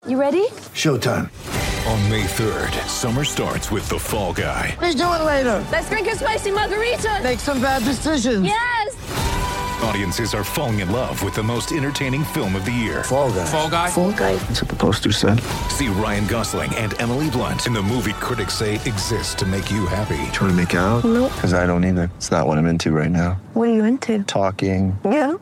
You ready? Showtime. On May 3rd, summer starts with The Fall Guy. Let's do it later. Let's drink a spicy margarita. Make some bad decisions. Yes! Audiences are falling in love with the most entertaining film of the year. Fall Guy. Fall Guy? Fall Guy. That's what the poster said. See Ryan Gosling and Emily Blunt in the movie critics say exists to make you happy. Trying to make it out? Nope. Because I don't either. It's not what I'm into right now. What are you into? Talking. Yeah.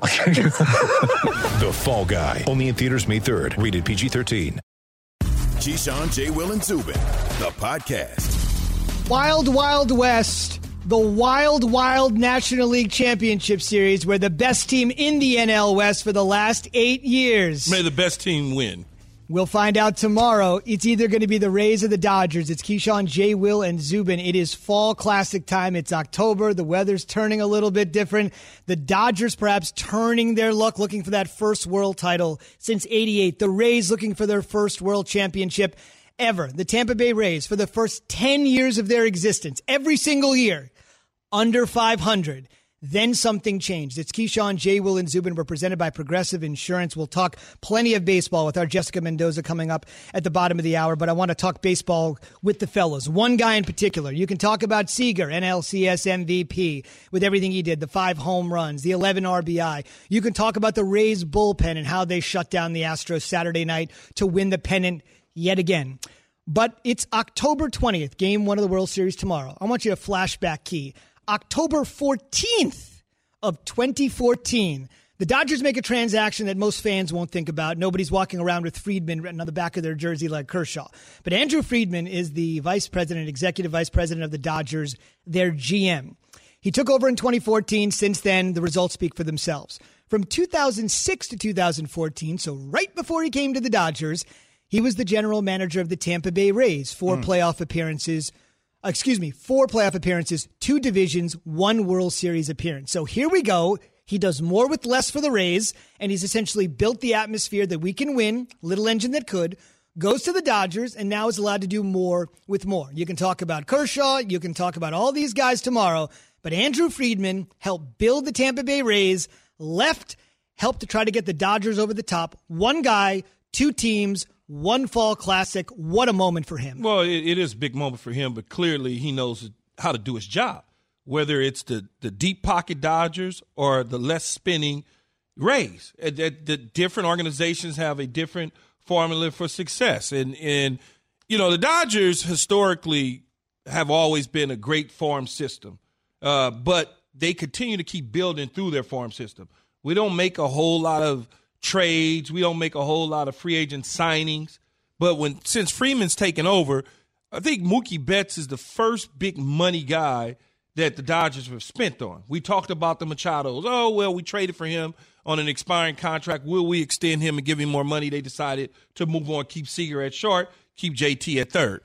The Fall Guy. Only in theaters May 3rd. Rated PG-13. Keyshawn, J. Will, and Zubin, the podcast. Wild Wild West, the Wild Wild National League Championship Series, where the best team in the NL West for the last 8 years. May the best team win. We'll find out tomorrow. It's either going to be the Rays or the Dodgers. It's Keyshawn, J. Will, and Zubin. It is fall classic time. It's October. The weather's turning a little bit different. The Dodgers perhaps turning their luck, looking for that first world title since '88. The Rays looking for their first world championship ever. The Tampa Bay Rays, for the first 10 years of their existence, every single year, under 500. Then something changed. It's Keyshawn, J. Will, and Zubin. We're presented by Progressive Insurance. We'll talk plenty of baseball with our Jessica Mendoza coming up at the bottom of the hour, but I want to talk baseball with the fellas. One guy in particular. You can talk about Seager, NLCS MVP, with everything he did, the 5 home runs, the 11 RBI. You can talk about the Rays bullpen and how they shut down the Astros Saturday night to win the pennant yet again. But it's October 20th, Game 1 of the World Series tomorrow. I want you to flashback key. October 14th of 2014, the Dodgers make a transaction that most fans won't think about. Nobody's walking around with Friedman written on the back of their jersey like Kershaw. But Andrew Friedman is the vice president, executive vice president of the Dodgers, their GM. He took over in 2014. Since then, the results speak for themselves. From 2006 to 2014, so right before he came to the Dodgers, he was the general manager of the Tampa Bay Rays. 4 playoff appearances, 2 divisions, 1 World Series appearance. So here we go. He does more with less for the Rays, and he's essentially built the atmosphere that we can win, little engine that could, goes to the Dodgers, and now is allowed to do more with more. You can talk about Kershaw, you can talk about all these guys tomorrow, but Andrew Friedman helped build the Tampa Bay Rays, helped to try to get the Dodgers over the top. One guy, 2 teams, 1 fall classic. What a moment for him. Well, it is a big moment for him, but clearly he knows how to do his job, whether it's the deep pocket Dodgers or the less spinning Rays. The different organizations have a different formula for success. And you know, the Dodgers historically have always been a great farm system, but they continue to keep building through their farm system. We don't make a whole lot of trades. We don't make a whole lot of free agent signings. But since Freeman's taken over, I think Mookie Betts is the first big money guy that the Dodgers have spent on. We talked about the Machados. Oh, well, we traded for him on an expiring contract. Will we extend him and give him more money? They decided to move on, keep Seager at short, keep JT at third.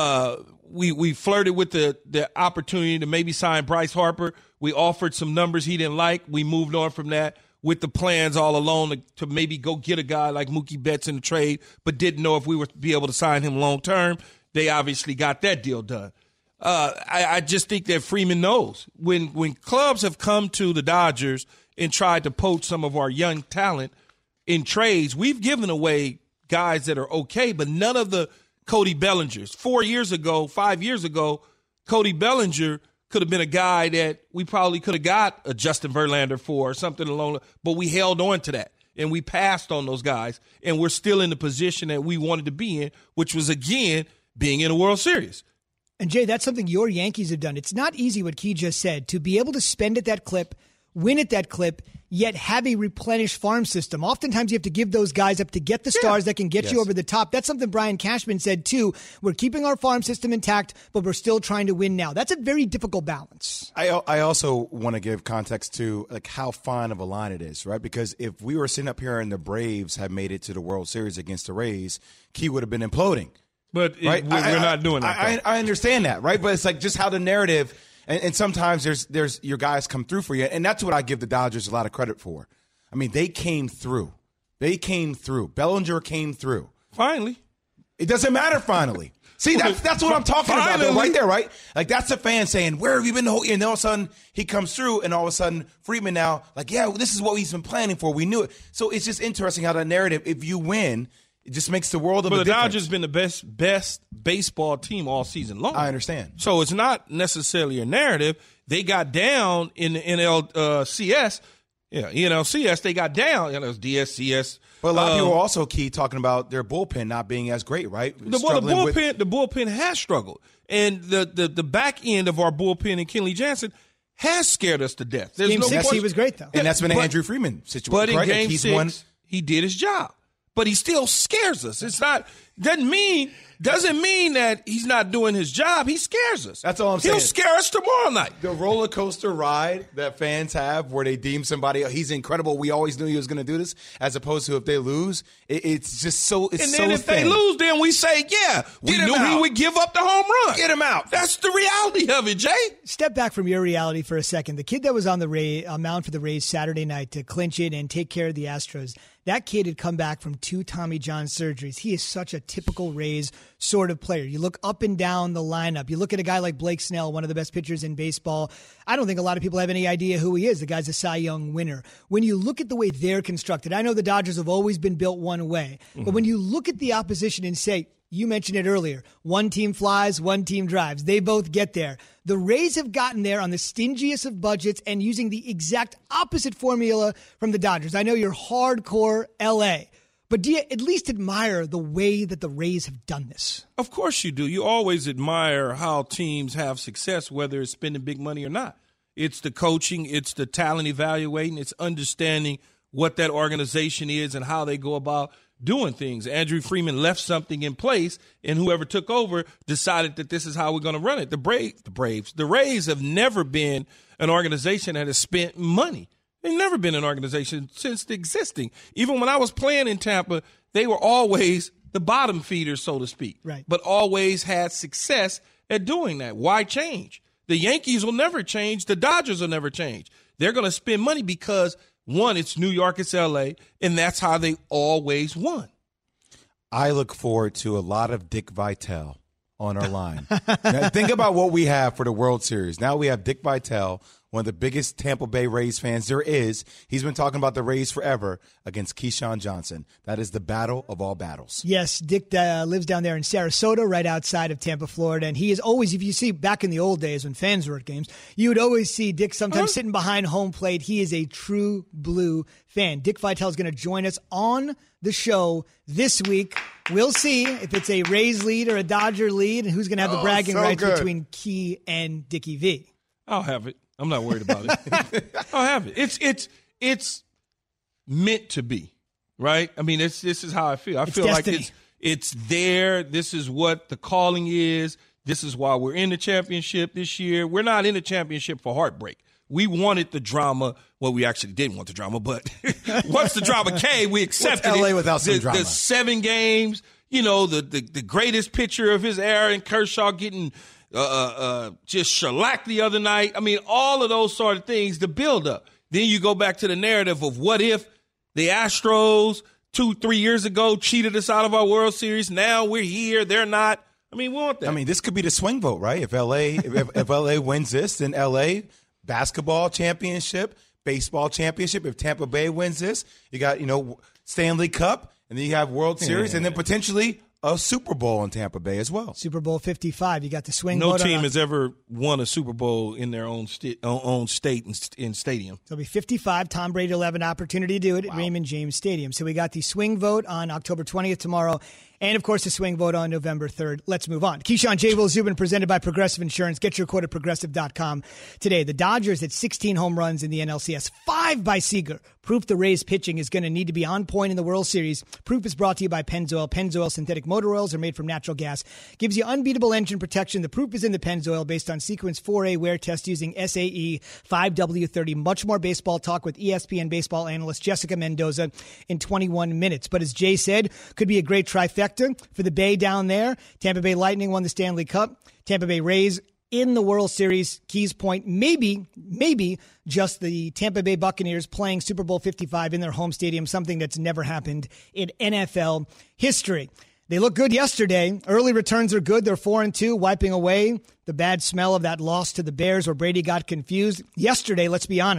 We flirted with the opportunity to maybe sign Bryce Harper. We offered some numbers he didn't like. We moved on from that, with the plans all along to maybe go get a guy like Mookie Betts in the trade, but didn't know if we would be able to sign him long term. They obviously got that deal done. I just think that Freeman knows when clubs have come to the Dodgers and tried to poach some of our young talent in trades, we've given away guys that are okay, but none of the Cody Bellingers. 5 years ago, Cody Bellinger could have been a guy that we probably could have got a Justin Verlander for or something along, but we held on to that and we passed on those guys, and we're still in the position that we wanted to be in, which was, again, being in a World Series. And Jay, that's something your Yankees have done. It's not easy what Key just said, to be able to spend at that clip, win at that clip, yet have a replenished farm system. Oftentimes you have to give those guys up to get the stars that can get you over the top. That's something Brian Cashman said too. We're keeping our farm system intact, but we're still trying to win now. That's a very difficult balance. I also want to give context to like how fine of a line it is, right? Because if we were sitting up here and the Braves had made it to the World Series against the Rays, Key would have been imploding. But right? we're not doing that. I understand that, right? But it's like just how the narrative – and sometimes there's your guys come through for you, and that's what I give the Dodgers a lot of credit for. I mean, they came through. Bellinger came through. Finally. It doesn't matter finally. See, that's what I'm talking about though, right there, right? Like that's a fan saying, where have you been the whole year? And all of a sudden he comes through, and all of a sudden Friedman now, like, yeah, this is what he's been planning for. We knew it. So it's just interesting how that narrative, if you win, It just makes the world of a difference. But the Dodgers been the best baseball team all season long. I understand. So it's not necessarily a narrative. They got down in the NLCS. NLCS, they got down. It was DSCS. But a lot of people are also talking about their bullpen not being as great, right? The bullpen has struggled. And the back end of our bullpen in Kenley Jansen has scared us to death. Game 6, he was great, though. And that's been an Andrew Freeman situation. But in Game 6, he did his job. But he still scares us. Doesn't mean that he's not doing his job. He scares us. That's all I'm saying. He'll scare us tomorrow night. The roller coaster ride that fans have where they deem somebody, he's incredible, we always knew he was going to do this, as opposed to if they lose, it's just so thin. And then if they lose, then we say, we knew he would give up the home run. Get him out. That's the reality of it, Jay. Step back from your reality for a second. The kid that was on the mound for the Rays Saturday night to clinch it and take care of the Astros, that kid had come back from 2 Tommy John surgeries. He is such a typical Rays sort of player. You look up and down the lineup. You look at a guy like Blake Snell, one of the best pitchers in baseball. I don't think a lot of people have any idea who he is. The guy's a Cy Young winner. When you look at the way they're constructed, I know the Dodgers have always been built one way. Mm-hmm. But when you look at the opposition and say, you mentioned it earlier, one team flies, one team drives. They both get there. The Rays have gotten there on the stingiest of budgets and using the exact opposite formula from the Dodgers. I know you're hardcore LA, but do you at least admire the way that the Rays have done this? Of course you do. You always admire how teams have success, whether it's spending big money or not. It's the coaching, it's the talent evaluating, it's understanding what that organization is and how they go about doing things. Andrew Freeman left something in place, and whoever took over decided that this is how we're going to run it. The Rays have never been an organization that has spent money. They've never been an organization since existing. Even when I was playing in Tampa, they were always the bottom feeders, so to speak, right, but always had success at doing that. Why change? The Yankees will never change. The Dodgers will never change. They're going to spend money because, one, it's New York, it's L.A., and that's how they always won. I look forward to a lot of Dick Vitale on our line. Now, think about what we have for the World Series. Now we have Dick Vitale, one of the biggest Tampa Bay Rays fans there is. He's been talking about the Rays forever against Keyshawn Johnson. That is the battle of all battles. Yes, Dick lives down there in Sarasota, right outside of Tampa, Florida. And he is always, if you see back in the old days when fans were at games, you would always see Dick sometimes sitting behind home plate. He is a true blue fan. Dick Vitale is going to join us on the show this week. We'll see if it's a Rays lead or a Dodger lead and who's going to have the bragging rights between Key and Dickie V. I'll have it. I'm not worried about it. I'll have it. It's meant to be, right? I mean, this is how I feel. I feel destiny. Like it's there. This is what the calling is. This is why we're in the championship this year. We're not in the championship for heartbreak. We wanted the drama. Well, we actually didn't want the drama, but once the drama came, we accepted What's LA it. without some drama? The 7 games, the greatest pitcher of his era, and Kershaw getting just shellacked the other night. I mean, all of those sort of things, the buildup. Then you go back to the narrative of what if the Astros 2-3 years ago cheated us out of our World Series. Now we're here. They're not. I mean, we want that. I mean, this could be the swing vote, right? If LA wins this, then LA basketball championship, baseball championship. If Tampa Bay wins this, you got, Stanley Cup, and then you have World Series, and then potentially a Super Bowl in Tampa Bay as well. Super Bowl 55. You got the swing. No team has ever won a Super Bowl in their own state and stadium. So it'll be 55. Tom Brady will have an opportunity to do it at Raymond James Stadium. So we got the swing vote on October 20th tomorrow. And, of course, the swing vote on November 3rd. Let's move on. Keyshawn, J. Will, Zubin, presented by Progressive Insurance. Get your quote at Progressive.com today. The Dodgers had 16 home runs in the NLCS, 5 by Seager. Proof the Rays pitching is going to need to be on point in the World Series. Proof is brought to you by Pennzoil. Pennzoil synthetic motor oils are made from natural gas. Gives you unbeatable engine protection. The proof is in the Pennzoil based on Sequence 4A wear test using SAE 5W30. Much more baseball talk with ESPN baseball analyst Jessica Mendoza in 21 minutes. But as Jay said, could be a great trifecta for the Bay down there. Tampa Bay Lightning won the Stanley Cup. Tampa Bay Rays in the World Series. Keys point, maybe just the Tampa Bay Buccaneers playing Super Bowl 55 in their home stadium, something that's never happened in NFL history. They look good yesterday. Early returns are good. They're 4-2, wiping away the bad smell of that loss to the Bears where Brady got confused. Yesterday, let's be honest,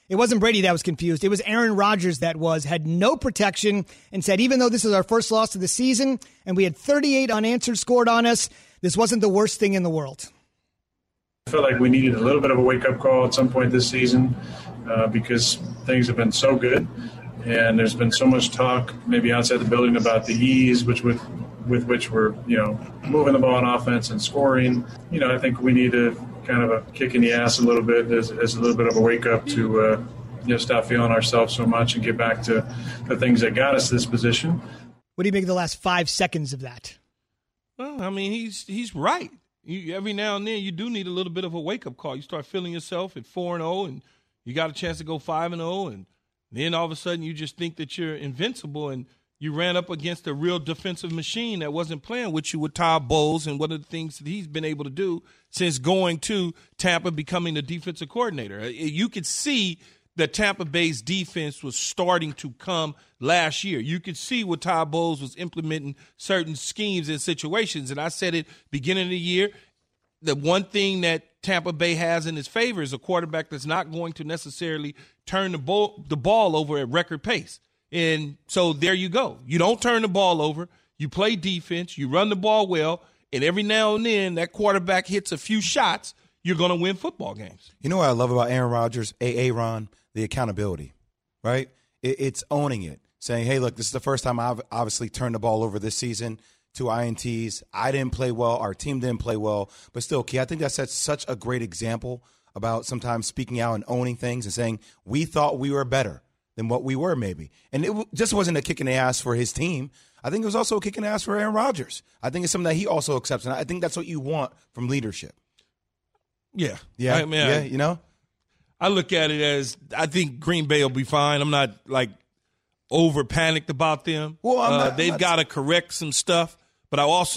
It wasn't Brady that was confused. It was Aaron Rodgers that had no protection and said, even though this is our first loss of the season and we had 38 unanswered scored on us, this wasn't the worst thing in the world. I felt like we needed a little bit of a wake-up call at some point this season because things have been so good. And there's been so much talk, maybe outside the building, about the ease with which we're, moving the ball on offense and scoring. I think we need to kind of a kick in the ass a little bit as a little bit of a wake up to stop feeling ourselves so much and get back to the things that got us to this position. What do you make of the last 5 seconds of that? Well, I mean, he's right. Every now and then you do need a little bit of a wake up call. You start feeling yourself at 4-0 and you got a chance to go 5-0 and then all of a sudden you just think that you're invincible and you ran up against a real defensive machine that wasn't playing with you with Todd Bowles and one of the things that he's been able to do since going to Tampa, becoming the defensive coordinator. You could see that Tampa Bay's defense was starting to come last year. You could see what Todd Bowles was implementing certain schemes and situations. And I said it beginning of the year, the one thing that Tampa Bay has in its favor is a quarterback that's not going to necessarily turn the ball over at record pace. And so there you go. You don't turn the ball over. You play defense. You run the ball well. And every now and then that quarterback hits a few shots, you're going to win football games. You know what I love about Aaron Rodgers, Ron? The accountability, right? It's owning it, saying, hey, look, this is the first time I've obviously turned the ball over this season. 2 INTs. I didn't play well. Our team didn't play well. But still, Key, I think that sets such a great example about sometimes speaking out and owning things and saying, we thought we were better than what we were maybe. And it just wasn't a kick in the ass for his team. I think it was also a kick in the ass for Aaron Rodgers. I think it's something that he also accepts. And I think that's what you want from leadership. Yeah. Yeah. I look at it as I think Green Bay will be fine. I'm not over panicked about them. Well, they've got to correct some stuff, but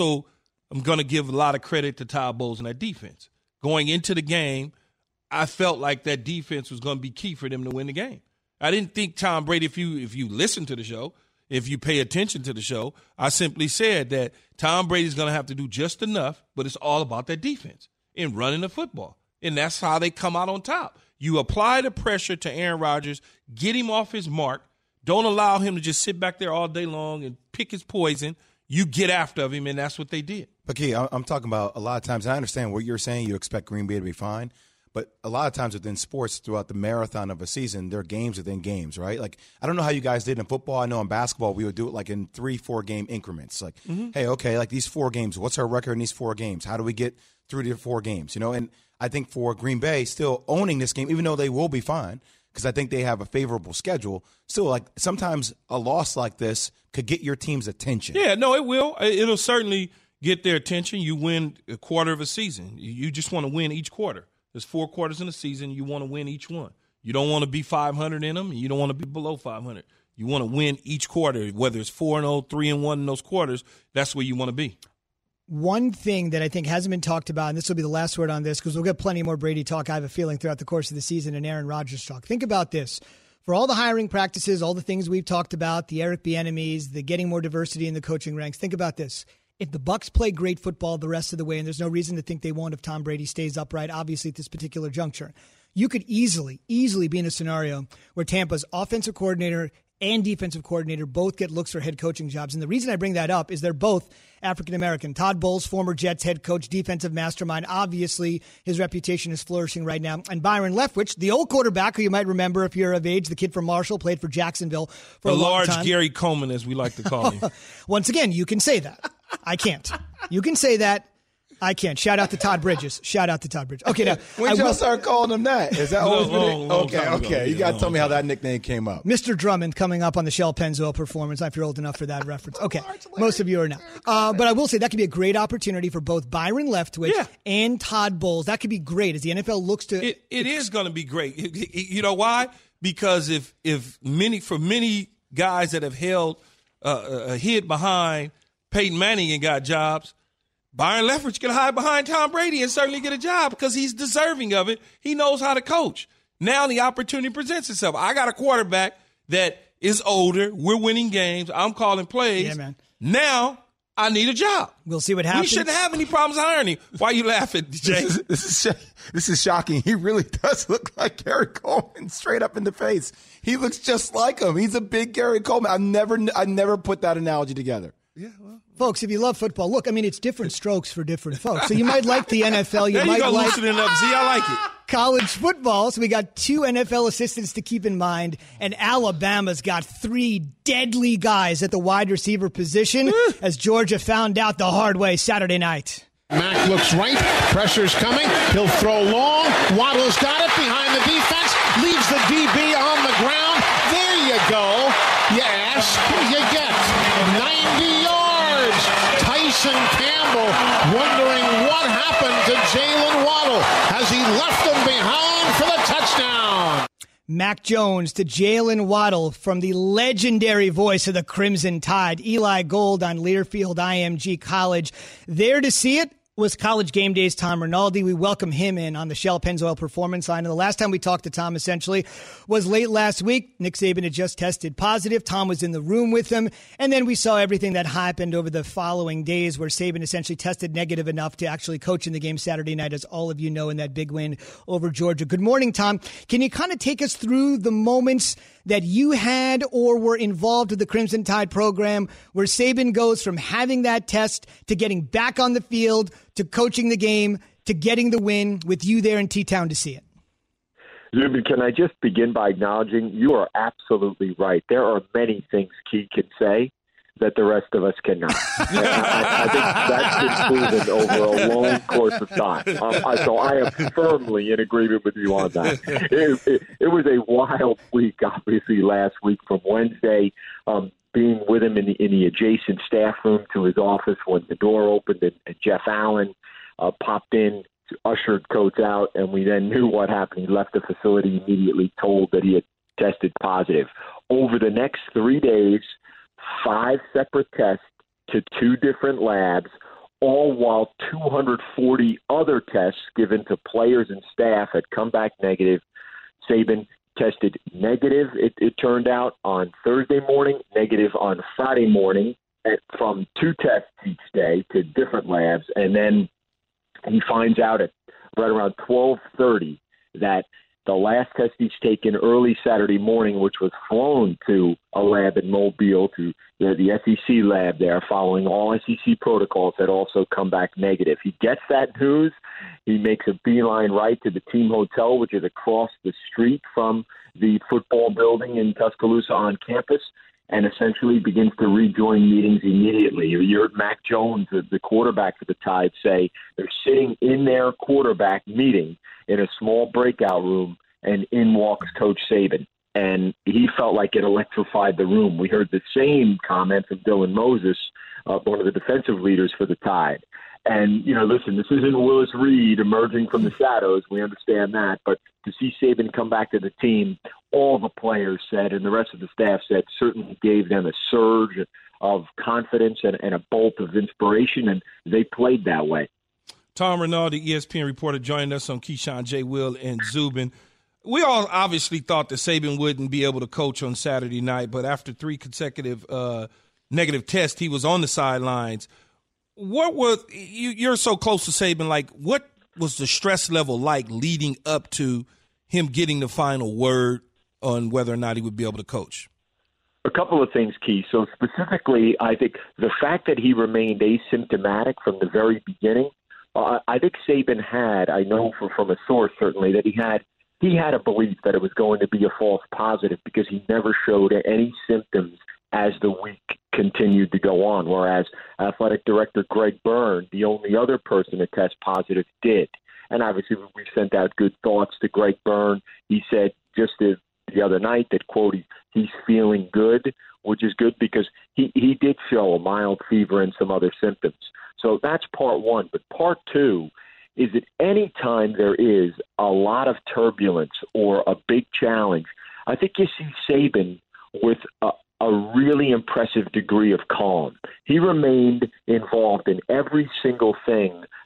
I'm going to give a lot of credit to Todd Bowles and that defense. Going into the game, I felt like that defense was going to be key for them to win the game. I didn't think Tom Brady, if you listen to the show, if you pay attention to the show, I simply said that Tom Brady's going to have to do just enough, but it's all about that defense and running the football. And that's how they come out on top. You apply the pressure to Aaron Rodgers, get him off his mark. Don't allow him to just sit back there all day long and pick his poison. You get after him, and that's what they did. But, Key, I'm talking about a lot of times, and I understand what you're saying. You expect Green Bay to be fine. But a lot of times within sports, throughout the marathon of a season, there are games within games, right? Like, I don't know how you guys did in football. I know in basketball we would do it like in 3-4 game increments. Like, hey, okay, like these 4 games, what's our record in these 4 games? How do we get through the 4 games? And I think for Green Bay, still owning this game, even though they will be fine, because I think they have a favorable schedule, still, like, sometimes a loss like this could get your team's attention. Yeah, no, it will. It'll certainly get their attention. You win a quarter of a season. You just want to win each quarter. There's 4 quarters in a season. You want to win each one. You don't want to be 500 in them, and you don't want to be below 500. You want to win each quarter, whether it's 4-0, 3-1 in those quarters. That's where you want to be. One thing that I think hasn't been talked about, and this will be the last word on this because we'll get plenty more Brady talk, I have a feeling, throughout the course of the season, and Aaron Rodgers talk. Think about this. For all the hiring practices, all the things we've talked about, the Eric Bieniemys, the getting more diversity in the coaching ranks, think about this. If the Bucs play great football the rest of the way, and there's no reason to think they won't if Tom Brady stays upright, obviously at this particular juncture, you could easily be in a scenario where Tampa's offensive coordinator and defensive coordinator both get looks for head coaching jobs. And the reason I bring that up is they're both African-American. Todd Bowles, former Jets head coach, defensive mastermind. Obviously, his reputation is flourishing right now. And Byron Leftwich, the old quarterback who you might remember if you're of age, the kid from Marshall, played for Jacksonville for a long time. The large Gary Coleman, as we like to call him. Once again, you can say that. I can't. You can say that. I can't. Shout out to Todd Bridges. Okay, now. When y'all start calling him that? Is that always been Okay. You got to tell me how that nickname came up. Mr. Drummond coming up on the Shell Pennzoil performance, if you're old enough for that reference. Okay, most of you are not. But I will say that could be a great opportunity for both Byron Leftwich and Todd Bowles. That could be great as the NFL looks to. It is going to be great. You know why? Because if many guys that have hid behind Peyton Manning and got jobs, Byron Leftwich can hide behind Tom Brady and certainly get a job because he's deserving of it. He knows how to coach. Now the opportunity presents itself. I got a quarterback that is older. We're winning games. I'm calling plays. Yeah, man. Now I need a job. We'll see what happens. We shouldn't have any problems hiring him. Why are you laughing, Jay? This is shocking. He really does look like Gary Coleman, straight up in the face. He looks just like him. He's a big Gary Coleman. I never put that analogy together. Yeah, well. Folks, if you love football, look, I mean, it's different strokes for different folks. So you might like the NFL. There might you go, like loosening up. See, I like it. College football. So we got 2 NFL assistants to keep in mind, and Alabama's got 3 deadly guys at the wide receiver position, as Georgia found out the hard way Saturday night. Mack looks right. Pressure's coming. He'll throw long. Waddle's got it behind the defense. Leaves the DB on the ground. There you go. You ask, you get 90 yards. Tyson Campbell wondering what happened to Jalen Waddle as he left him behind for the touchdown. Mac Jones to Jalen Waddle from the legendary voice of the Crimson Tide, Eli Gold on Learfield IMG College. There to see it was College Game Day's Tom Rinaldi. We welcome him in on the Shell Pennzoil Performance Line. And the last time we talked to Tom, essentially, was late last week. Nick Saban had just tested positive. Tom was in the room with him. And then we saw everything that happened over the following days where Saban essentially tested negative enough to actually coach in the game Saturday night, as all of you know, in that big win over Georgia. Good morning, Tom. Can you kind of take us through the moments that you had or were involved with the Crimson Tide program where Saban goes from having that test to getting back on the field to coaching the game to getting the win with you there in T-Town to see it? Zubin, can I just begin by acknowledging you are absolutely right. There are many things Key can say that the rest of us cannot. I think that's been proven over a long course of time. So I am firmly in agreement with you on that. It was a wild week, obviously, last week from Wednesday, being with him in the adjacent staff room to his office when the door opened and Jeff Allen popped in, ushered Coach out, and we then knew what happened. He left the facility immediately, told that he had tested positive. Over the next 3 days, 5 separate tests to 2 different labs, all while 240 other tests given to players and staff had come back negative. Saban tested negative, it turned out, on Thursday morning, negative on Friday morning, from 2 tests each day to different labs, and then he finds out at right around 12:30 that the last test he's taken early Saturday morning, which was flown to a lab in Mobile, to the SEC lab there, following all SEC protocols, had also come back negative. He gets that news. He makes a beeline right to the team hotel, which is across the street from the football building in Tuscaloosa on campus, and essentially begins to rejoin meetings immediately. You heard Mac Jones, the quarterback for the Tide, say they're sitting in their quarterback meeting in a small breakout room, and in walks Coach Saban. And he felt like it electrified the room. We heard the same comment from Dylan Moses, one of the defensive leaders for the Tide. And, listen, this isn't Willis Reed emerging from the shadows. We understand that. But to see Saban come back to the team, all the players said, and the rest of the staff said, certainly gave them a surge of confidence and a bolt of inspiration, and they played that way. Tom Rinaldi, ESPN reporter, joining us on Keyshawn, J. Will, and Zubin. We all obviously thought that Saban wouldn't be able to coach on Saturday night, but after 3 consecutive negative tests, he was on the sidelines. What was you're so close to Saban? Like, what was the stress level like leading up to him getting the final word on whether or not he would be able to coach? A couple of things, Key. So specifically, I think the fact that he remained asymptomatic from the very beginning, I think Saban had, I know from a source certainly, that he had a belief that it was going to be a false positive because he never showed any symptoms as the week continued to go on, whereas athletic director Greg Byrne, the only other person to test positive, did. And obviously we sent out good thoughts to Greg Byrne. He said just the other night that, quote, he's feeling good, which is good because he did show a mild fever and some other symptoms. So that's part one. But part two is that any time there is a lot of turbulence or a big challenge, I think you see Saban with a really impressive degree of calm. He remained involved in every single thing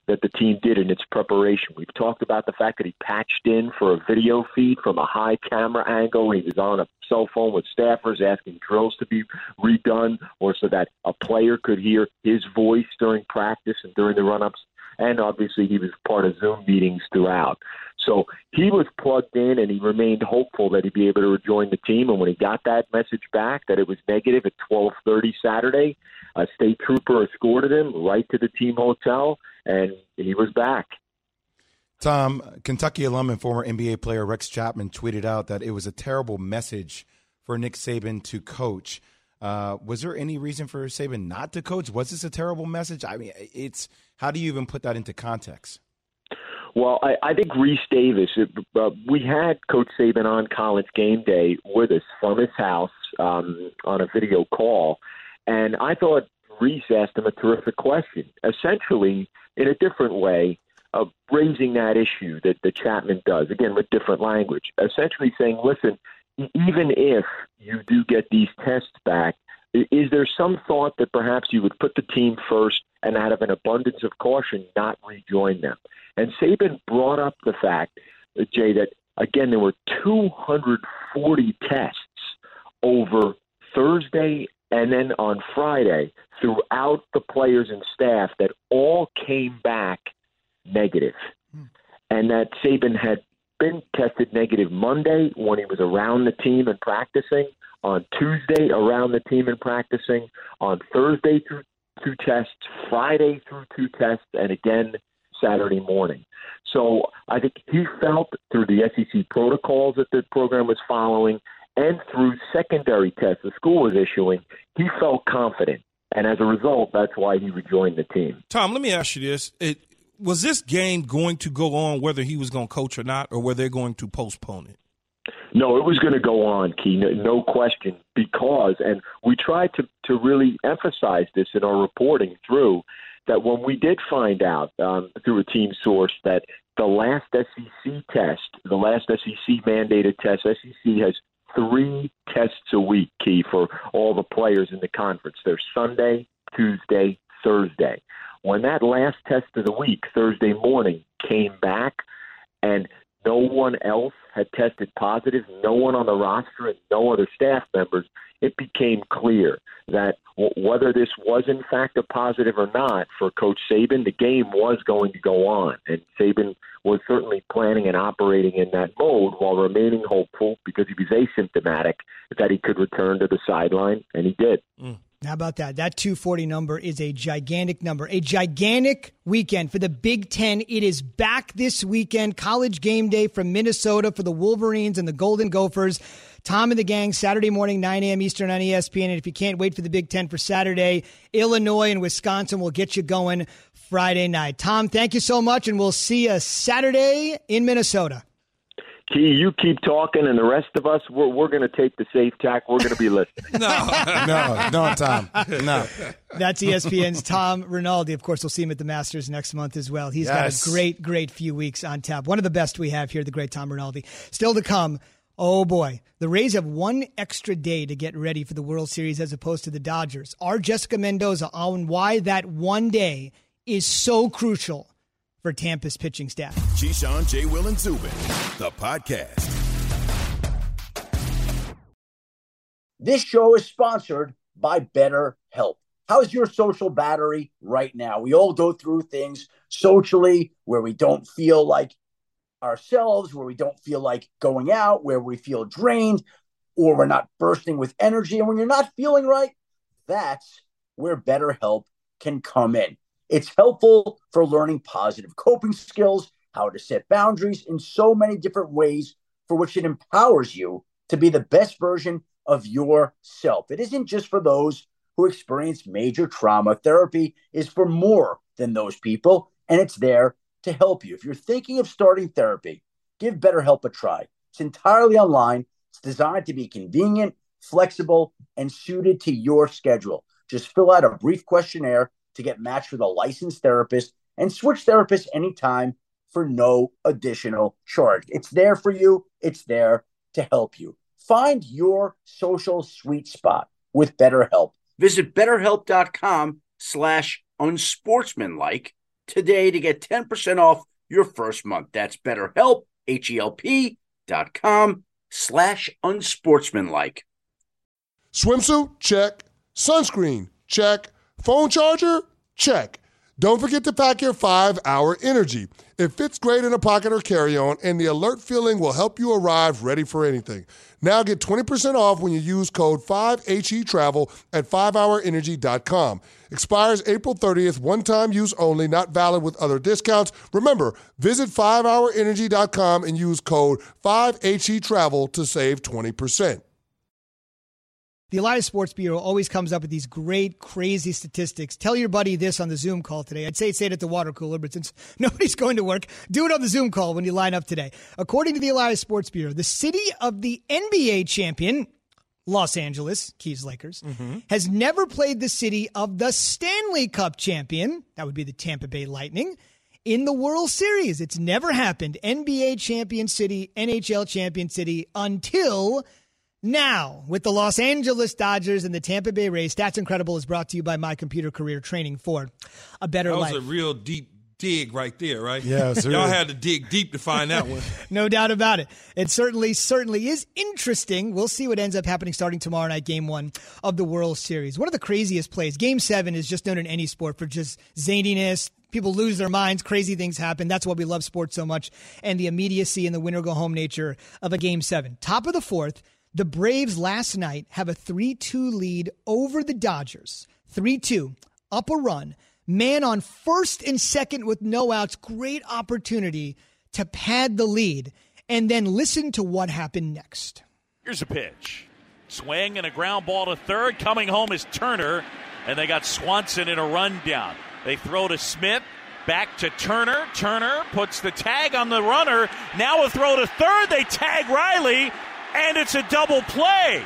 that the team did in its preparation. We've talked about the fact that he patched in for a video feed from a high camera angle. He was on a cell phone with staffers asking drills to be redone, or so that a player could hear his voice during practice and during the run-ups. And obviously he was part of Zoom meetings throughout. So he was plugged in, and he remained hopeful that he'd be able to rejoin the team. And when he got that message back that it was negative at 12:30 Saturday, a state trooper escorted him right to the team hotel, and he was back. Tom, Kentucky alum and former NBA player Rex Chapman tweeted out that it was a terrible message for Nick Saban to coach. Was there any reason for Saban not to coach? Was this a terrible message? I mean, how do you even put that into context? Well, I think Reese Davis, we had Coach Saban on College Game Day with us from his house on a video call, and I thought Reese asked him a terrific question, essentially in a different way of raising that issue that the Chapman does, again, with different language, essentially saying, listen, even if you do get these tests back, is there some thought that perhaps you would put the team first and out of an abundance of caution not rejoin them? And Saban brought up the fact, Jay, that, again, there were 240 tests over Thursday and then on Friday throughout the players and staff that all came back negative. And that Saban had been tested negative Monday when he was around the team and practicing, on Tuesday around the team and practicing, on Thursday through 2 tests, Friday through 2 tests, and again Saturday morning. So I think he felt through the SEC protocols that the program was following and through secondary tests the school was issuing, he felt confident. And as a result, that's why he rejoined the team. Tom, let me ask you this. Was this game going to go on whether he was going to coach or not, or were they going to postpone it? No, it was going to go on, Key, no question, because, and we tried to really emphasize this in our reporting through, that when we did find out through a team source that the last SEC test, the last SEC mandated test, SEC has 3 tests a week, Key, for all the players in the conference. There's Sunday, Tuesday, Thursday. When that last test of the week, Thursday morning, came back and no one else had tested positive, no one on the roster and no other staff members, it became clear that whether this was in fact a positive or not for Coach Saban, the game was going to go on. And Saban was certainly planning and operating in that mode while remaining hopeful, because he was asymptomatic, that he could return to the sideline, and he did. How about that? That 240 number is a gigantic number. A gigantic weekend for the Big Ten. It is back this weekend. College Game Day from Minnesota for the Wolverines and the Golden Gophers. Tom and the gang, Saturday morning, 9 a.m. Eastern on ESPN. And if you can't wait for the Big Ten for Saturday, Illinois and Wisconsin will get you going Friday night. Tom, thank you so much, and we'll see you Saturday in Minnesota. Key, you keep talking, and the rest of us, we're going to take the safe tack. We're going to be listening. No, Tom. No. That's ESPN's Tom Rinaldi. Of course, we'll see him at the Masters next month as well. He's got a great few weeks on tap. One of the best we have here, the great Tom Rinaldi. Still to come, oh boy, the Rays have one extra day to get ready for the World Series as opposed to the Dodgers. Our Jessica Mendoza on why that one day is so crucial for Tampa's pitching staff. Keyshawn, J. Will, and Zubin, the podcast. This show is sponsored by BetterHelp. How's your social battery right now? We all go through things socially where we don't feel like ourselves, where we don't feel like going out, where we feel drained, or we're not bursting with energy. And when you're not feeling right, that's where BetterHelp can come in. It's helpful for learning positive coping skills, how to set boundaries in so many different ways, for which it empowers you to be the best version of yourself. It isn't just for those who experience major trauma. Therapy is for more than those people, and it's there to help you. If you're thinking of starting therapy, give BetterHelp a try. It's entirely online. It's designed to be convenient, flexible, and suited to your schedule. Just fill out a brief questionnaire to get matched with a licensed therapist and switch therapists anytime for no additional charge. It's there for you. It's there to help you. Find your social sweet spot with BetterHelp. Visit BetterHelp.com/unsportsmanlike today to get 10% off your first month. That's BetterHelp, HELP.com/unsportsmanlike. Swimsuit? Check. Sunscreen? Check. Phone charger? Check. Don't forget to pack your 5-Hour Energy. It fits great in a pocket or carry-on, and the alert feeling will help you arrive ready for anything. Now get 20% off when you use code 5HETRAVEL at 5hourenergy.com. Expires April 30th, one-time use only, not valid with other discounts. Remember, visit 5hourenergy.com and use code 5HETRAVEL to save 20%. The Elias Sports Bureau always comes up with these great, crazy statistics. Tell your buddy this on the Zoom call today. I'd say it at the water cooler, but since nobody's going to work, do it on the Zoom call when you line up today. According to the Elias Sports Bureau, the city of the NBA champion, Los Angeles, Keys Lakers, has never played the city of the Stanley Cup champion, that would be the Tampa Bay Lightning, in the World Series. It's never happened. NBA champion city, NHL champion city, until now, with the Los Angeles Dodgers and the Tampa Bay Rays. Stats Incredible is brought to you by My Computer Career Training for a Better Life. That was a real deep dig right there, right? Yeah, y'all had to dig deep to find that one. No doubt about it. It certainly is interesting. We'll see what ends up happening starting tomorrow night, Game 1 of the World Series. One of the craziest plays. Game 7 is just known in any sport for just zaniness. People lose their minds. Crazy things happen. That's why we love sports so much, and the immediacy and the winner-go-home nature of a Game 7. Top of the fourth, the Braves last night have a 3-2 lead over the Dodgers. 3-2, up a run. Man on first and second with no outs. Great opportunity to pad the lead. And then listen to what happened next. Here's a pitch. Swing and a ground ball to third. Coming home is Turner. And they got Swanson in a rundown. They throw to Smith. Back to Turner. Turner puts the tag on the runner. Now a throw to third. They tag Riley. And it's a double play.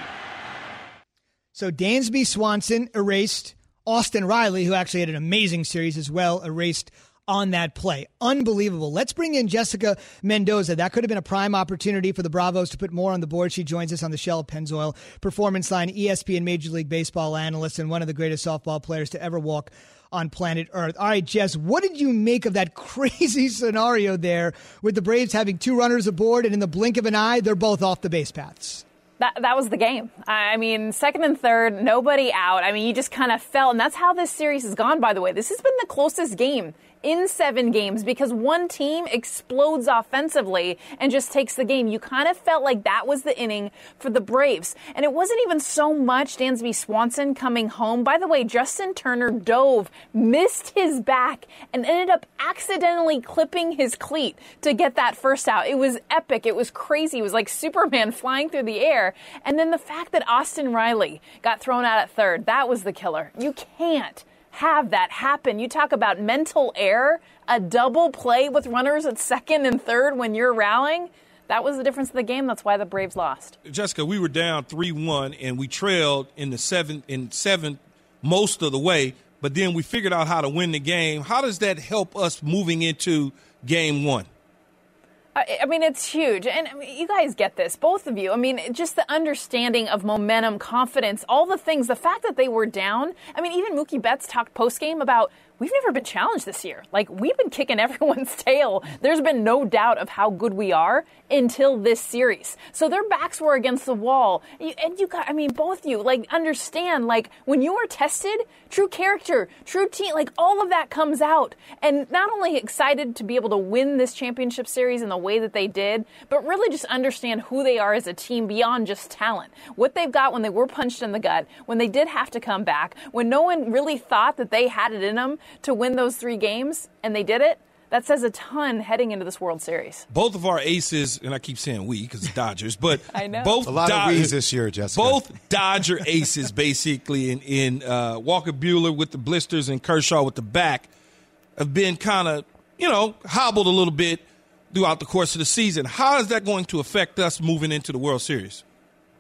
So Dansby Swanson erased. Austin Riley, who actually had an amazing series as well, erased on that play. Unbelievable. Let's bring in Jessica Mendoza. That could have been a prime opportunity for the Bravos to put more on the board. She joins us on the Shell Pennzoil Performance Line, ESPN Major League Baseball analyst and one of the greatest softball players to ever walk on planet Earth. All right, Jess, what did you make of that crazy scenario there with the Braves having 2 runners aboard and in the blink of an eye, they're both off the base paths? That was the game. I mean, second and third, nobody out. I mean, you just kind of felt, and that's how this series has gone, by the way. This has been the closest game in 7 games because one team explodes offensively and just takes the game. You kind of felt like that was the inning for the Braves. And it wasn't even so much Dansby Swanson coming home. By the way, Justin Turner dove, missed his back, and ended up accidentally clipping his cleat to get that first out. It was epic. It was crazy. It was like Superman flying through the air. And then the fact that Austin Riley got thrown out at third, that was the killer. You can't have that happen. You talk about mental error, a double play with runners at second and third when you're rallying. That was the difference of the game. That's why the Braves lost. Jessica, we were down 3-1 and we trailed in seventh most of the way, but then we figured out how to win the game. How does that help us moving into Game 1? I mean, it's huge. And I mean, you guys get this, both of you. I mean, just the understanding of momentum, confidence, all the things, the fact that they were down. I mean, even Mookie Betts talked post-game about, we've never been challenged this year. Like, we've been kicking everyone's tail. There's been no doubt of how good we are until this series. So their backs were against the wall. And you got, I mean, both of you, like, understand, like, when you are tested, true character, true team, like, all of that comes out. And not only excited to be able to win this championship series in the way that they did, but really just understand who they are as a team beyond just talent. What they've got when they were punched in the gut, when they did have to come back, when no one really thought that they had it in them to win those 3 games, and they did it. That says a ton heading into this World Series. Both of our aces, and I keep saying we because it's Dodgers, but I know. Both a lot of we's this year, Jessica. Both Dodger aces, basically, in Walker Buehler with the blisters and Kershaw with the back, have been kind of, hobbled a little bit throughout the course of the season. How is that going to affect us moving into the World Series?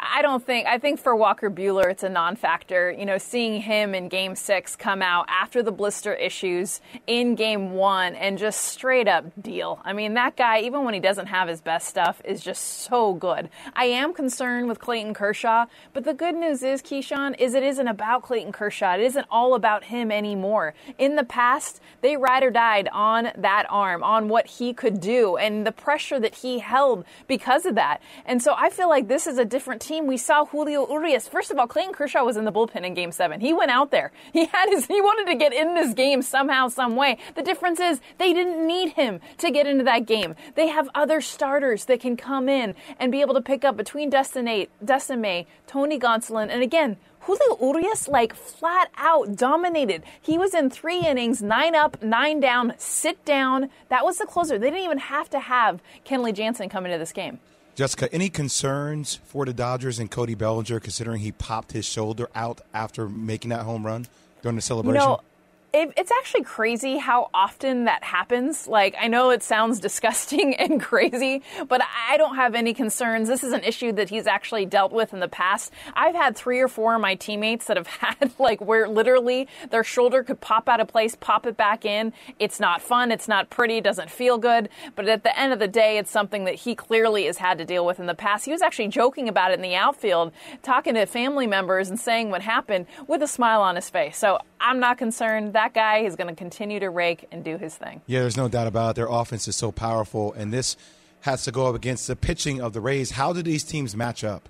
I think for Walker Buehler, it's a non-factor. Seeing him in Game 6 come out after the blister issues in Game 1 and just straight up deal. I mean, that guy, even when he doesn't have his best stuff, is just so good. I am concerned with Clayton Kershaw, but the good news is, Keyshawn, it isn't about Clayton Kershaw. It isn't all about him anymore. In the past, they ride or died on that arm, on what he could do, and the pressure that he held because of that. And so I feel like this is a different team. We saw Julio Urias. First of all, Clayton Kershaw was in the bullpen in Game 7. He went out there. He wanted to get in this game somehow, some way. The difference is they didn't need him to get into that game. They have other starters that can come in and be able to pick up between Dustin May, Tony Gonsolin, and again, Julio Urias, flat out dominated. He was in 3 innings, 9 up, 9 down, sit down. That was the closer. They didn't even have to have Kenley Jansen come into this game. Jessica, any concerns for the Dodgers and Cody Bellinger, considering he popped his shoulder out after making that home run during the celebration? It's actually crazy how often that happens. I know it sounds disgusting and crazy, but I don't have any concerns. This is an issue that he's actually dealt with in the past. I've had 3 or 4 of my teammates that have had, where literally their shoulder could pop out of place, pop it back in. It's not fun. It's not pretty. It doesn't feel good. But at the end of the day, it's something that he clearly has had to deal with in the past. He was actually joking about it in the outfield, talking to family members and saying what happened with a smile on his face. So I'm not concerned. That guy is going to continue to rake and do his thing. Yeah, there's no doubt about it. Their offense is so powerful, and this has to go up against the pitching of the Rays. How do these teams match up?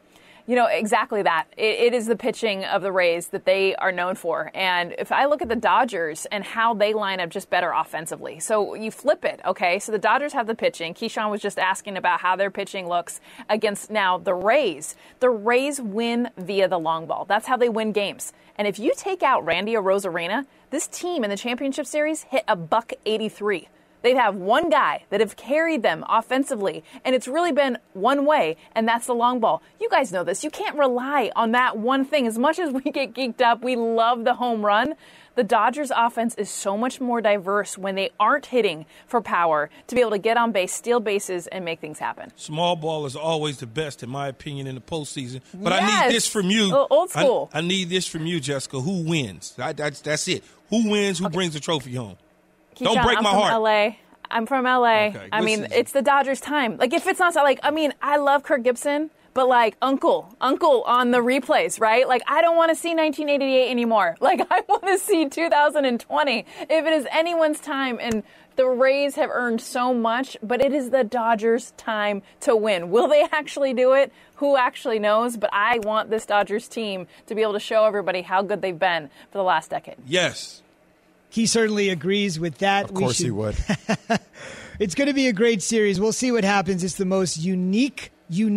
Exactly that. It is the pitching of the Rays that they are known for. And if I look at the Dodgers and how they line up just better offensively. So you flip it, okay? So the Dodgers have the pitching. Keyshawn was just asking about how their pitching looks against now the Rays. The Rays win via the long ball. That's how they win games. And if you take out Randy Arozarena, this team in the championship series hit $183. They'd have one guy that have carried them offensively, and it's really been one way, and that's the long ball. You guys know this. You can't rely on that one thing. As much as we get geeked up, we love the home run. The Dodgers' offense is so much more diverse when they aren't hitting for power to be able to get on base, steal bases, and make things happen. Small ball is always the best, in my opinion, in the postseason. But yes. I need this from you. Old school. I need this from you, Jessica. Who wins? That's it. Who wins? Who brings the trophy home? Keyshawn, Don't break my heart. I'm from LA. Okay, I mean, it's the Dodgers' time. If it's not, I love Kirk Gibson, but Uncle on the replays, right? I don't want to see 1988 anymore. I want to see 2020. If it is anyone's time, and the Rays have earned so much, but it is the Dodgers' time to win. Will they actually do it? Who actually knows? But I want this Dodgers team to be able to show everybody how good they've been for the last decade. Yes. He certainly agrees with that. Of course he would. It's going to be a great series. We'll see what happens. It's the most unique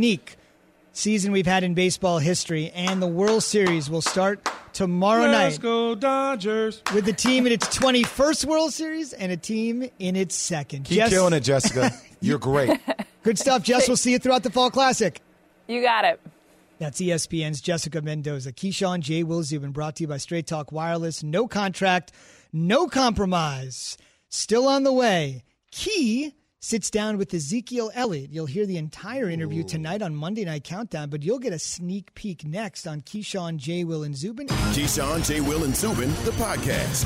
season we've had in baseball history, and the World Series will start tomorrow night. Let's go Dodgers. With a team in its 21st World Series and a team in its second. Keep killing it, Jessica. You're great. Good stuff, Jess. We'll see you throughout the Fall Classic. You got it. That's ESPN's Jessica Mendoza. Keyshawn, J. Will Zubin, brought to you by Straight Talk Wireless. No contract, no compromise. Still on the way. Key sits down with Ezekiel Elliott. You'll hear the entire interview tonight on Monday Night Countdown, but you'll get a sneak peek next on Keyshawn, J. Will, and Zubin. Keyshawn, J. Will, and Zubin, the podcast.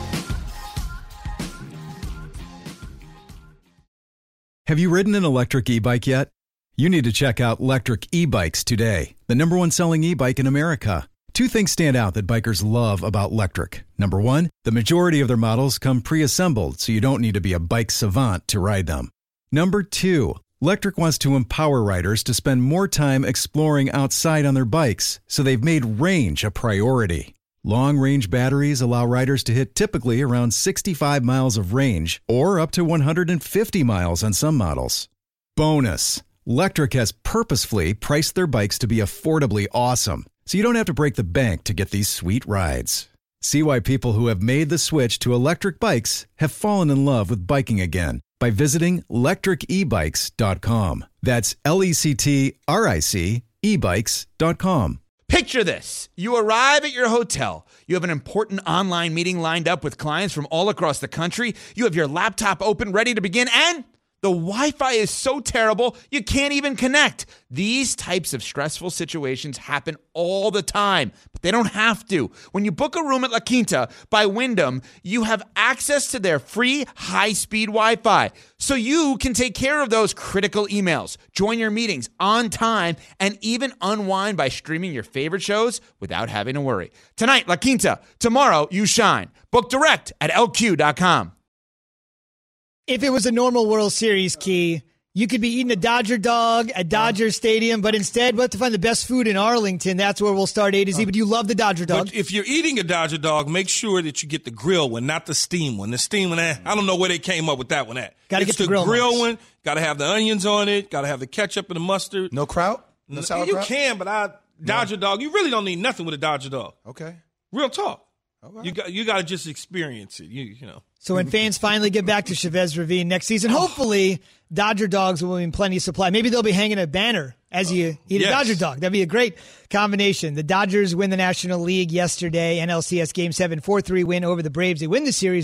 Have you ridden an electric e-bike yet? You need to check out Lectric E-Bikes today, the #1 selling e-bike in America. 2 things stand out that bikers love about Lectric. Number 1, the majority of their models come pre-assembled, so you don't need to be a bike savant to ride them. Number 2, Lectric wants to empower riders to spend more time exploring outside on their bikes, so they've made range a priority. Long-range batteries allow riders to hit typically around 65 miles of range, or up to 150 miles on some models. Bonus! Lectric has purposefully priced their bikes to be affordably awesome, so you don't have to break the bank to get these sweet rides. See why people who have made the switch to electric bikes have fallen in love with biking again by visiting lectricebikes.com. That's LECTRIC ebikes.com. Picture this. You arrive at your hotel. You have an important online meeting lined up with clients from all across the country. You have your laptop open, ready to begin, and The Wi-Fi is so terrible, you can't even connect. These types of stressful situations happen all the time, but they don't have to. When you book a room at La Quinta by Wyndham, you have access to their free high-speed Wi-Fi, so you can take care of those critical emails, join your meetings on time, and even unwind by streaming your favorite shows without having to worry. Tonight, La Quinta. Tomorrow, you shine. Book direct at LQ.com. If it was a normal World Series, Key, you could be eating a Dodger dog at Dodger Stadium, but instead we'll have to find the best food in Arlington. That's where we'll start A to Z, but you love the Dodger dog. But if you're eating a Dodger dog, make sure that you get the grill one, not the steam one. The steam one, I don't know where they came up with that one at. Got to get the grill one. Got to have the onions on it. Got to have the ketchup and the mustard. No kraut? No sauerkraut? You can, but Dodger dog, you really don't need nothing with a Dodger dog. Okay. Real talk. Okay. You got to just experience it, you know. So when fans finally get back to Chavez Ravine next season, hopefully Dodger dogs will be in plenty of supply. Maybe they'll be hanging a banner as you eat a Dodger dog. That'd be a great combination. The Dodgers win the National League yesterday. NLCS Game 7, 4-3 win over the Braves. They win the series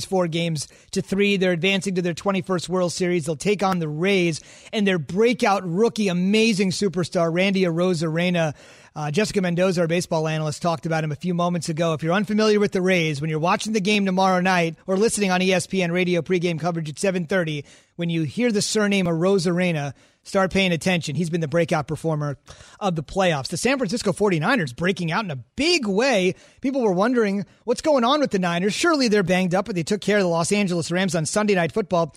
4-3. They're advancing to their 21st World Series. They'll take on the Rays and their breakout rookie, amazing superstar, Randy Arozarena. Jessica Mendoza, our baseball analyst, talked about him a few moments ago. If you're unfamiliar with the Rays, when you're watching the game tomorrow night or listening on ESPN radio pregame coverage at 7:30, when you hear the surname Arozarena, start paying attention. He's been the breakout performer of the playoffs. The San Francisco 49ers breaking out in a big way. People were wondering what's going on with the Niners. Surely they're banged up, but they took care of the Los Angeles Rams on Sunday Night Football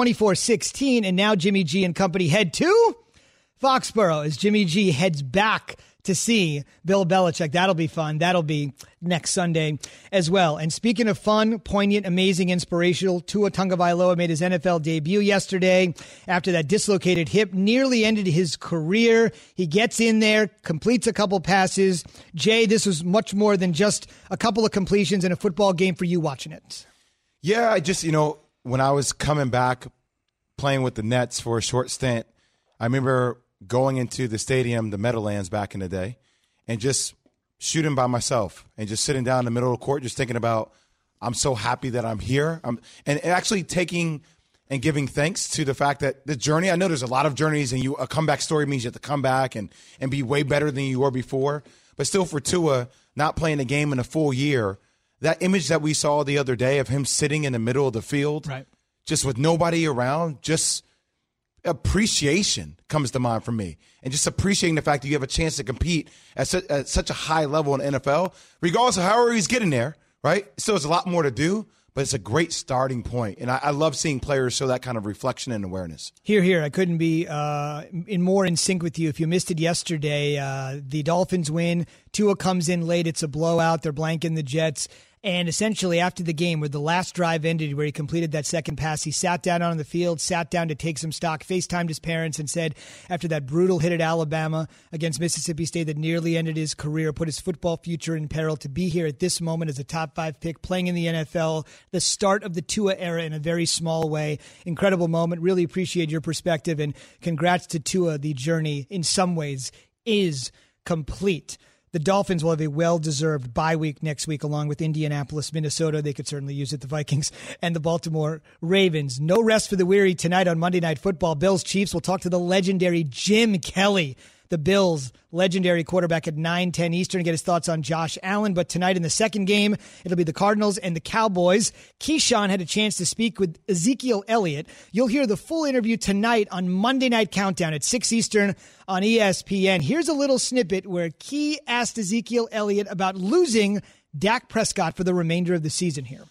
24-16, and now Jimmy G and company head to Foxborough as Jimmy G heads back to see Bill Belichick. That'll be fun. That'll be next Sunday as well. And speaking of fun, poignant, amazing, inspirational, Tua Tagovailoa made his NFL debut yesterday after that dislocated hip nearly ended his career. He gets in there, completes a couple passes. Jay, this was much more than just a couple of completions in a football game for you watching it. Yeah, I just, when I was coming back playing with the Nets for a short stint, I remember going into the stadium, the Meadowlands back in the day, and just shooting by myself and just sitting down in the middle of the court, just thinking about, I'm so happy that I'm here. And actually taking and giving thanks to the fact that the journey, I know there's a lot of journeys, and a comeback story means you have to come back and be way better than you were before. But still, for Tua, not playing a game in a full year, that image that we saw the other day of him sitting in the middle of the field, right, just with nobody around, just appreciation comes to mind for me, and just appreciating the fact that you have a chance to compete at such a high level in the NFL, regardless of however he's getting there, right? Still, there's a lot more to do, but it's a great starting point, and I love seeing players show that kind of reflection and awareness. Here. I couldn't be more in sync with you. If you missed it yesterday, the Dolphins win. Tua comes in late. It's a blowout. They're blanking the Jets. And essentially after the game where the last drive ended, where he completed that second pass, he sat down on the field, sat down to take some stock, FaceTimed his parents and said after that brutal hit at Alabama against Mississippi State that nearly ended his career, put his football future in peril, to be here at this moment as a top 5 pick, playing in the NFL, the start of the Tua era in a very small way. Incredible moment. Really appreciate your perspective, and congrats to Tua. The journey in some ways is complete. The Dolphins will have a well-deserved bye week next week, along with Indianapolis, Minnesota. They could certainly use it. The Vikings and the Baltimore Ravens. No rest for the weary tonight on Monday Night Football. Bills Chiefs will talk to the legendary Jim Kelly, the Bills' legendary quarterback, at 9:10 Eastern, get his thoughts on Josh Allen. But tonight in the second game, it'll be the Cardinals and the Cowboys. Keyshawn had a chance to speak with Ezekiel Elliott. You'll hear the full interview tonight on Monday Night Countdown at 6 Eastern on ESPN. Here's a little snippet where Key asked Ezekiel Elliott about losing Dak Prescott for the remainder of the season here.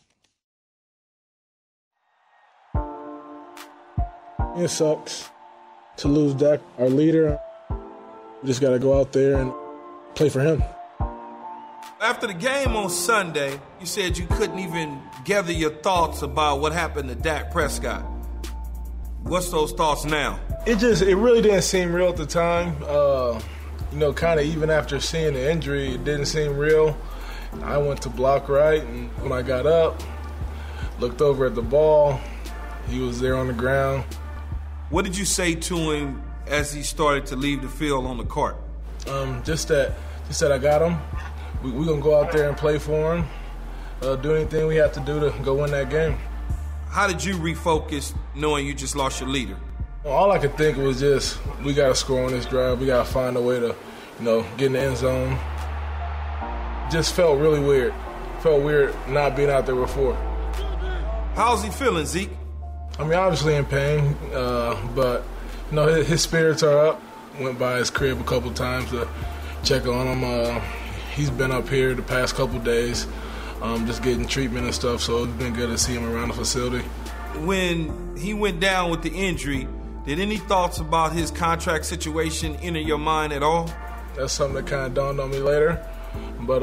It sucks to lose Dak, our leader. We just got to go out there and play for him. After the game on Sunday, you said you couldn't even gather your thoughts about what happened to Dak Prescott. What's those thoughts now? It really didn't seem real at the time. Kind of even after seeing the injury, it didn't seem real. I went to block right, and when I got up, looked over at the ball, he was there on the ground. What did you say to him as he started to leave the field on the court? Just that I got him. We're going to go out there and play for him, do anything we have to do to go win that game. How did you refocus knowing you just lost your leader? All I could think was just, we got to score on this drive. We got to find a way to, get in the end zone. Just felt really weird. Felt weird not being out there before. How's he feeling, Zeke? I mean, obviously in pain, but, his spirits are up. Went by his crib a couple times to check on him. He's been up here the past couple days, just getting treatment and stuff, so it's been good to see him around the facility. When he went down with the injury, did any thoughts about his contract situation enter your mind at all? That's something that kind of dawned on me later. But,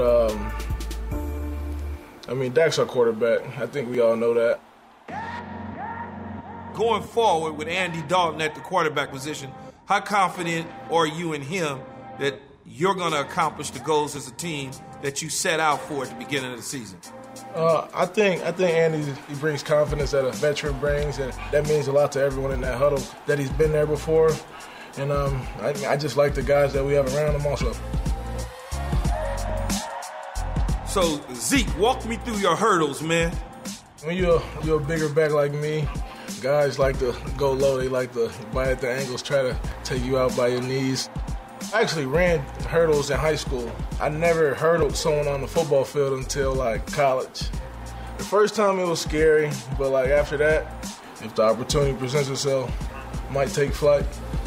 Dak's our quarterback. I think we all know that. Going forward with Andy Dalton at the quarterback position, how confident are you in him that you're going to accomplish the goals as a team that you set out for at the beginning of the season? I think Andy, he brings confidence that a veteran brings, and that means a lot to everyone in that huddle, that he's been there before. And I just like the guys that we have around him also. So, Zeke, walk me through your hurdles, man. When you're a bigger back like me, guys like to go low. They like to bite at the ankles, try to take you out by your knees. I actually ran hurdles in high school. I never hurdled someone on the football field until, college. The first time it was scary, but, after that, if the opportunity presents itself, I might take flight.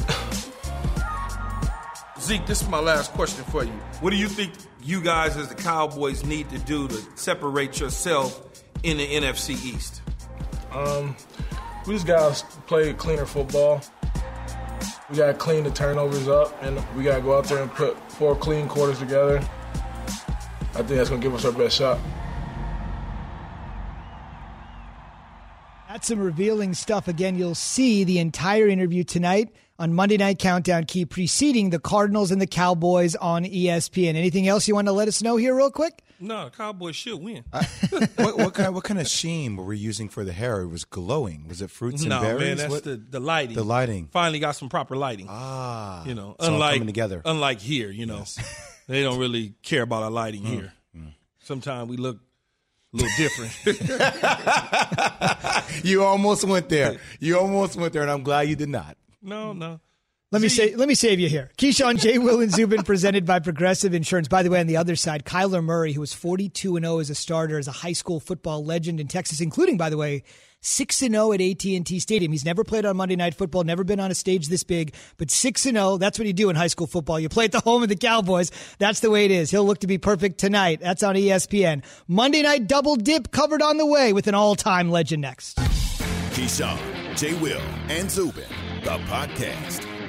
Zeke, this is my last question for you. What do you think you guys as the Cowboys need to do to separate yourself in the NFC East? We just got to play cleaner football. We got to clean the turnovers up, and we got to go out there and put 4 clean quarters together. I think that's going to give us our best shot. That's some revealing stuff. Again, you'll see the entire interview tonight on Monday Night Countdown Key, preceding the Cardinals and the Cowboys on ESPN. Anything else you want to let us know here real quick? No, the Cowboys should win. What kind of sheen were we using for the hair? It was glowing. Was it fruits and berries? No, man, that's the lighting. The lighting. Finally got some proper lighting. It's unlike all coming together. Unlike here, yes. They don't really care about our lighting here. Sometimes we look a little different. You almost went there. And I'm glad you did not. No. Let me save you here. Keyshawn, J. Will, and Zubin, presented by Progressive Insurance. By the way, on the other side, Kyler Murray, who was 42-0 as a starter, as a high school football legend in Texas, including, by the way, 6-0 at AT&T Stadium. He's never played on Monday Night Football, never been on a stage this big, but 6-0, that's what you do in high school football. You play at the home of the Cowboys. That's the way it is. He'll look to be perfect tonight. That's on ESPN. Monday Night Double Dip covered on the way with an all-time legend next. Keyshawn, J. Will, and Zubin, the podcast.